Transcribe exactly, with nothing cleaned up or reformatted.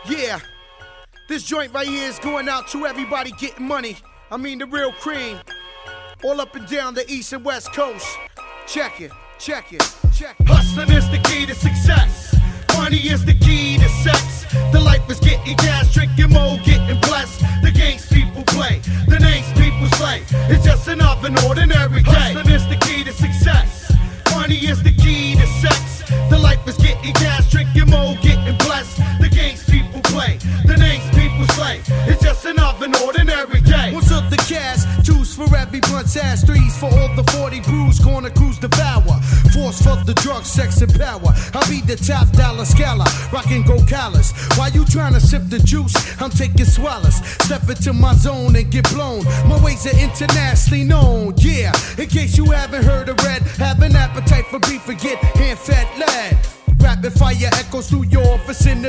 Yeah, this joint right here is going out to everybody getting money. I mean the real cream. All up and down the east and west coast. Check it, check it, check it. Hustling is the key to success. Money is the key to sex. The life is getting gas, drinking more, getting blessed. The games people play, the names people slay. It's just another ordinary day. Hustling is the key to success. Money is the key to sex. The life is getting gas, drinking more, getting blessed. The games people play, the names people slay. It's just another ordinary day. What's up the cash? Twos for every blunt's ass, threes for all the forty brews, corner crews devour. Force for the drugs, sex and power. I'll be the top dollar scholar, rockin' go collars. While you tryna sip the juice, I'm taking swallows. Step into my zone and get blown. My ways are internationally known, yeah. In case you haven't heard of red, have an appetite for beef, forget hand fat lad. Rapid fire echoes through your office in the